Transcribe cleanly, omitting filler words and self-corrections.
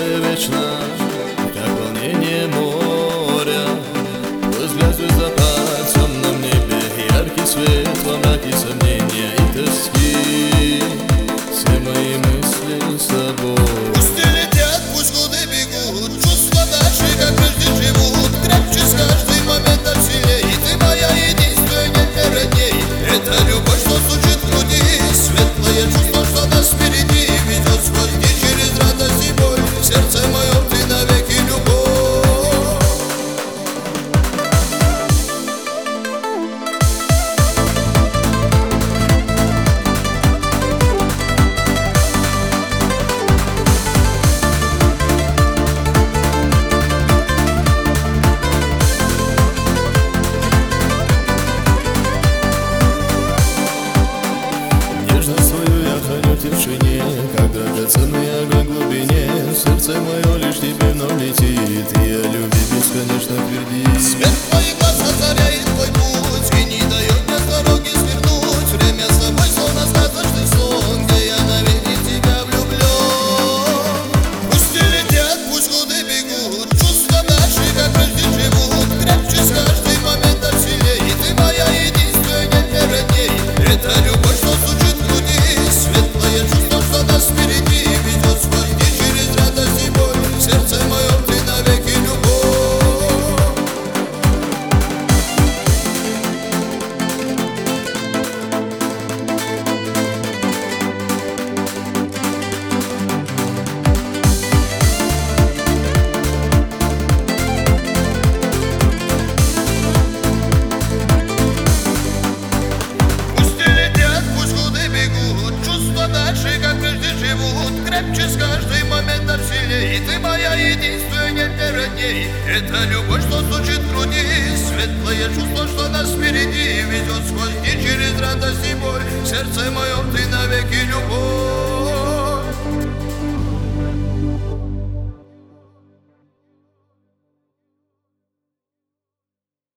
сердце вечно, как волнение моря. Взгляд звездопад в темном небе, яркий свет во мраке сомнения и тоски. Все мои мысли с тобой. Пусть не летят, пусть годы бегут, чувства наши, как прежде, живут. Крепче с каждым моментом сильней, ты моя единственная, нет родней. Это любовь, что стучит в груди, светлое чувство, что нас впереди ведет сквозь дни, через радость и боль. В сердце моем ты навеки любовь. Нежность свою я храню в тишине, как драгоценный огонь в глубине. Сердце мое лишь тебе вновь летит, и о любви бесконечно твердит. Свет твоих глаз озаряет твой путь и не дает мне с дороги свернуть. Время с тобой словно сказочный сон, где я навеки в тебя влюблен. Пусть не летят, пусть годы бегут, чувства наши, как прежде, живут. Крепче с каждым моментом сильней, ты моя единственная, нет родней. Это любовь, что стучит в груди, светлое чувство, что нас впереди ведет сквозь дни, через радость и боль. В сердце моем ты навеки любовь. Пусть не летят, пусть годы бегут, чувства наши, как прежде, живут. Крепче с каждым моментом сильней, ты моя единственная, нет родней. Это любовь, что стучит в груди, светлое чувство, что нас впереди ведет сквозь дни, через радость и боль. В сердце моем ты